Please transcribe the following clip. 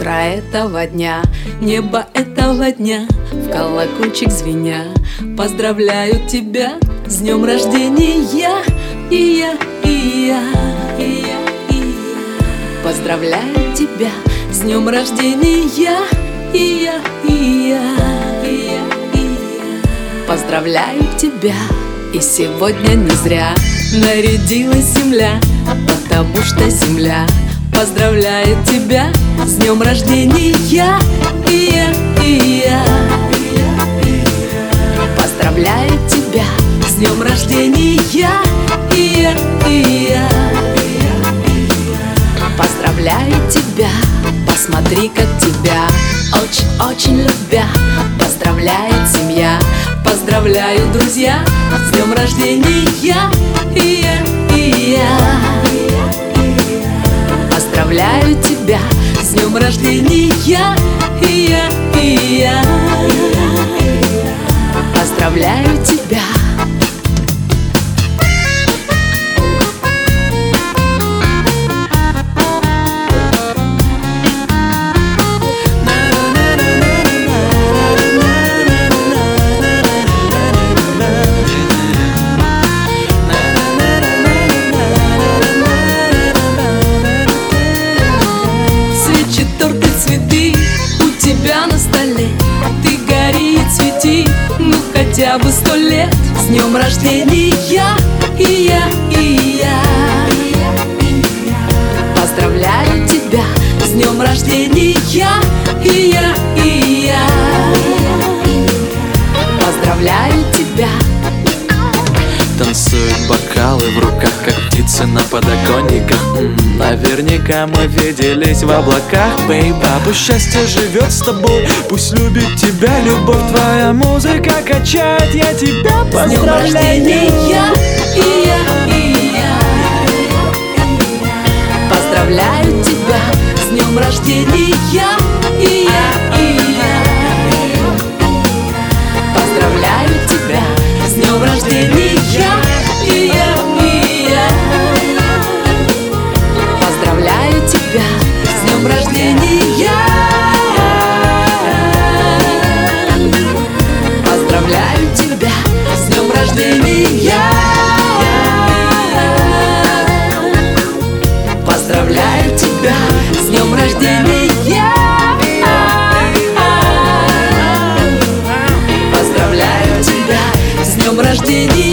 Утро этого дня, небо этого дня, в колокольчик звеня, поздравляю тебя с днем рождения. И я, и я, и я, и я. Поздравляю тебя с днем рождения. И я, и я, и я, и я. Поздравляю тебя. И сегодня не зря нарядилась земля, потому что земля поздравляет тебя с днем рождения. И я, и я, поздравляю тебя с днем рождения. И я, поздравляю тебя. Посмотри, как тебя очень-очень любя поздравляет семья. Поздравляю, друзья, с днем рождения. И я, поздравляю тебя с днем рождения. И я, поздравляю тебя. На столе ты гори и цвети, ну хотя бы 100 лет. С днем рождения. И я, поздравляю тебя с днем рождения. И я, поздравляю тебя. Танцуют бокалы в руках, как птицы на подоконниках. Наверняка мы виделись в облаках, бейба. Пусть счастье живет с тобой, пусть любит тебя любовь. Твоя музыка качает, я тебя поздравляю. С днем рождения. И я, поздравляю тебя с днем рождения. И я, поздравляю тебя с днем рождения. И я, поздравляю тебя с днем рождения. Поздравляю тебя с днем рождения. Поздравляю тебя с днем рождения. Поздравляю тебя с днем рождения.